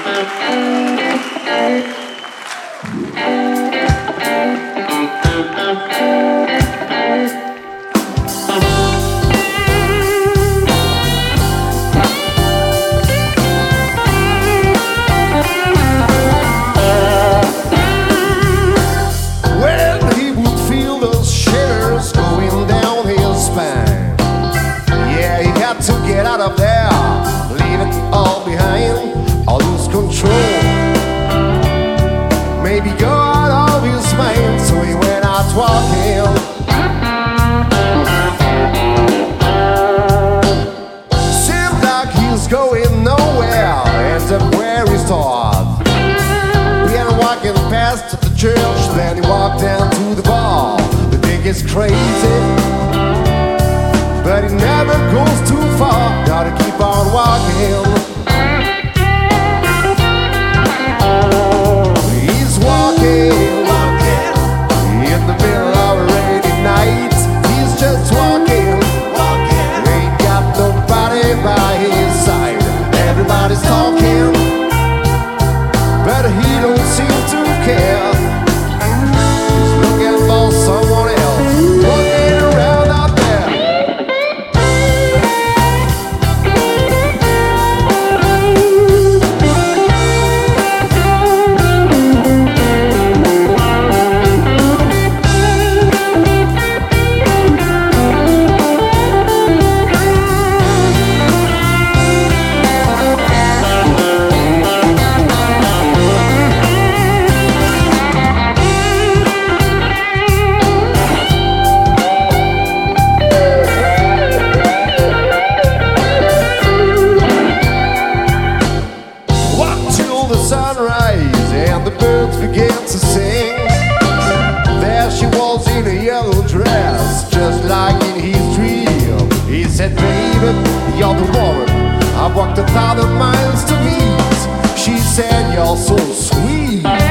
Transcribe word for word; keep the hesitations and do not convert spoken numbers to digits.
Then he walked down to the bar. The thing is crazy, but he never goes too far. Gotta keep on walking. He's walking, walking in the middle of a rainy night. He's just walking, walking. Ain't got nobody by his side. Everybody's talking, but he don't seem to care. Someone else walking around out there. Sunrise and the birds began to sing. There she was in a yellow dress, just like in his dream. He said, baby, you're the woman I walked a thousand miles to meet. She said, you're so sweet.